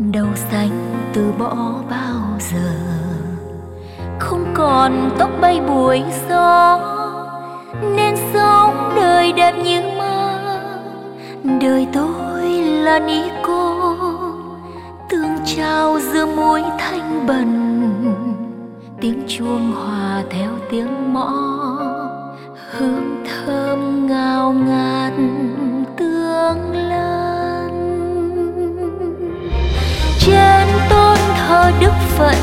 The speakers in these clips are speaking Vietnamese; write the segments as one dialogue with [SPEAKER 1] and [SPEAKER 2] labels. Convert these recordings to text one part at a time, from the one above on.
[SPEAKER 1] đầu xanh từ bỏ bao giờ, không còn tóc bay buổi gió, nên sống đời đẹp như mơ. Đời tôi là ni cô, tương trao giữa muối thanh bần, tiếng chuông hòa theo tiếng mõ, hương thơm ngào ngạt tương lân. Trên tôn thờ đức phận,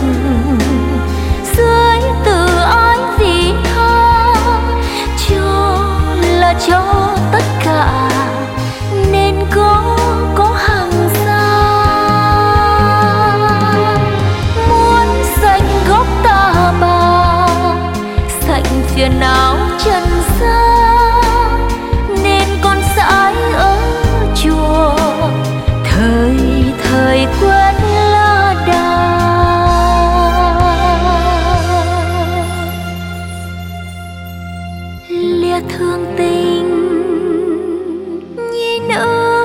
[SPEAKER 1] dưới từ ái vị tha, cho là cho tất cả nên có hàng xa. Muốn xanh gốc ta bà, xanh phiền não trần gian, nên con dãi ở chùa thời thời quên lá đà. Lìa thương tình nhi nữ,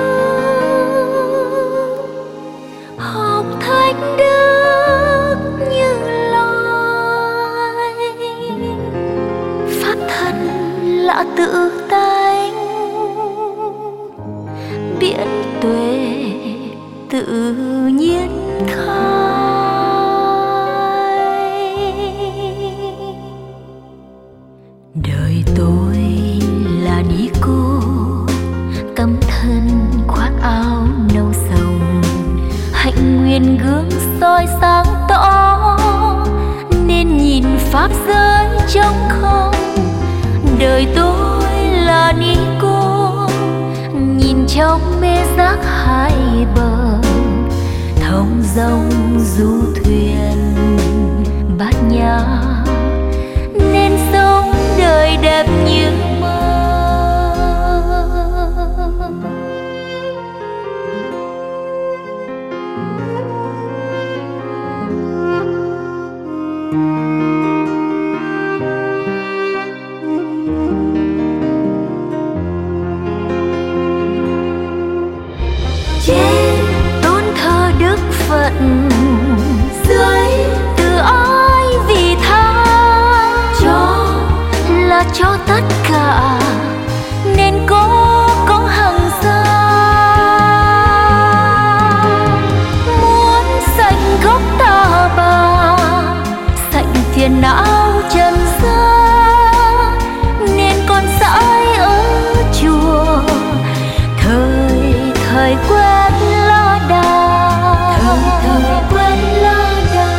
[SPEAKER 1] học thánh đức Như Lai, pháp thân lạ tự tánh, biển tuệ tự nhiên khai. Đời tôi là ni cô, tâm thân khoác áo nâu sầu, hạnh nguyên gương soi sáng tỏ, nên nhìn pháp giới trong không. Đời tôi là ni cô, nhìn trong mê giác hai bờ, thông dòng du thuyền bát nhã, nên sống đời đẹp như mơ. Trên tôn thờ đức phận, dưới từ ái vị tha, cho là cho tất cả nên có hàng xa. Muốn xanh gốc ta bà, xanh phiền não trần gian, nên con dãi ở chùa thời thời quên lá đà, thời thời quên lá đà.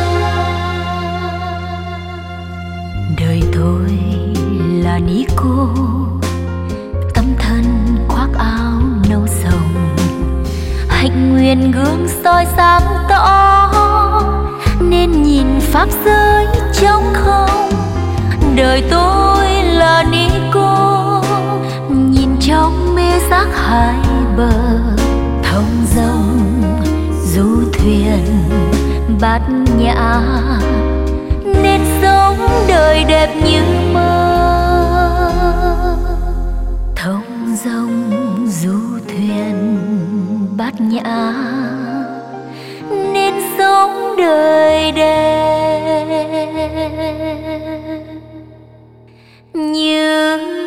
[SPEAKER 1] Đời tôi là ni cô, tâm thân khoác áo nâu sầu, hạnh nguyên gương soi sáng tỏ, nên nhìn pháp giới trong không. Đời tôi là ni cô, nhìn trong mê giác hai bờ, thông dòng du thuyền bát nhã, nên sống đời đẹp như mơ. Thông dòng du thuyền bát nhã, nên sống đời đẹp như